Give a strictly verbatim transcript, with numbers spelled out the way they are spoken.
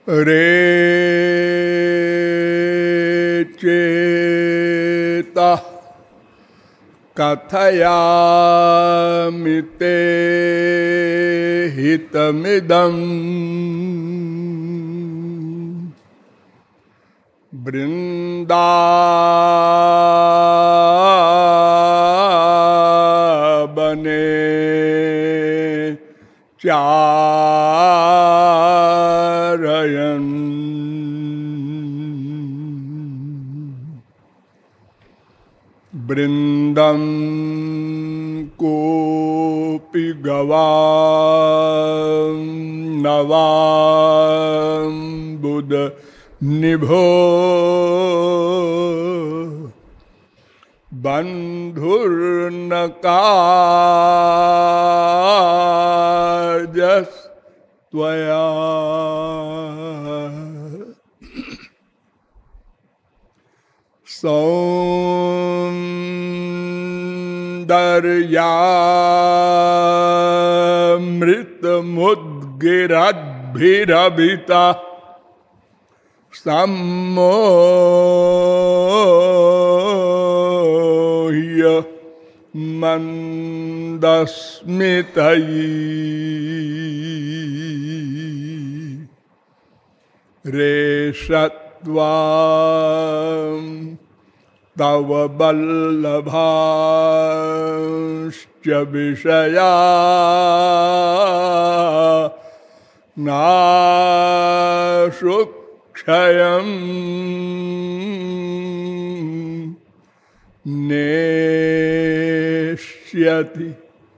रे चेता कथयामि ते हितमिदम् वृन्दावने चारयन् वृन्दं कोऽपि गवां नवां बुध निभो बन्धुर्न कार्यस्त्वया सौन्दर्यामृतमुद्गिरद्भिरभिता सम्मोह्य मन्दस्मितैः रेषत्वां तव वल्लभांश्च विषया नाशु क्षयं नेष्यति।